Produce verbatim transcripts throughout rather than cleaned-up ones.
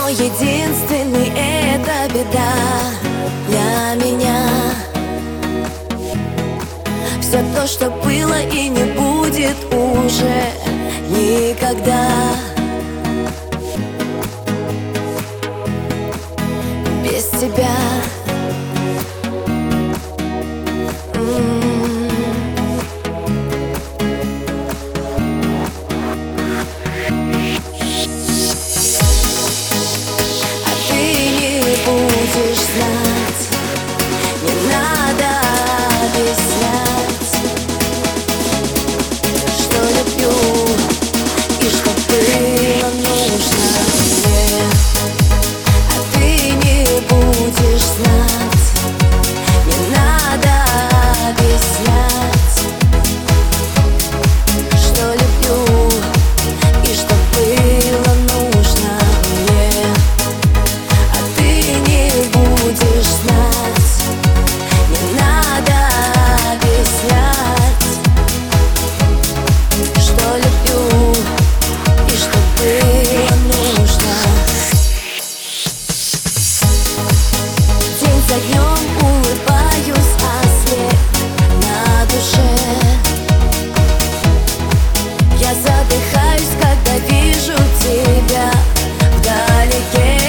мой единственный, это беда для меня. Все то, что было и не будет уже никогда. Без тебя. Будешь знать, не надо объяснять, что люблю и что было нужно мне. А ты не будешь знать, не надо объяснять, что люблю и что было нужно мне. Будешь знать, не надо объяснять, что люблю и что было нужно. День за днем улыбаюсь, а свет на душе. Я задыхаюсь, когда вижу тебя вдалеке.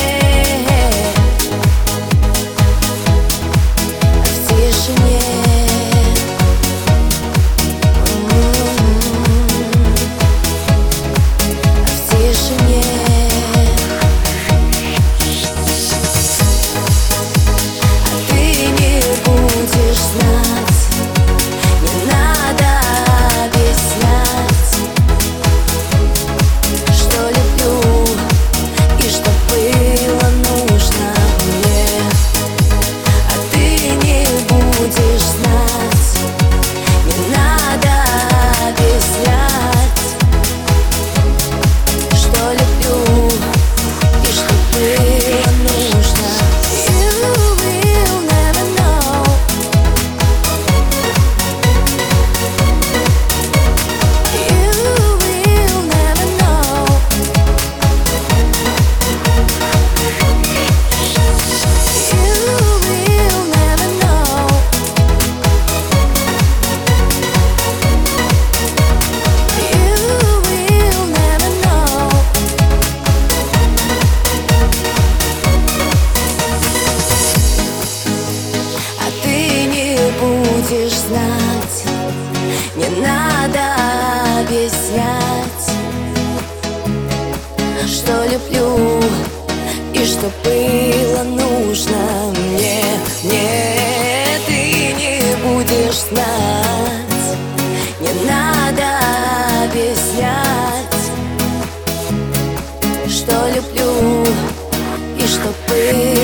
Будешь знать, не надо объяснять, что люблю и что было нужно мне. Нет, ты не будешь знать, не надо объяснять, что люблю и что было.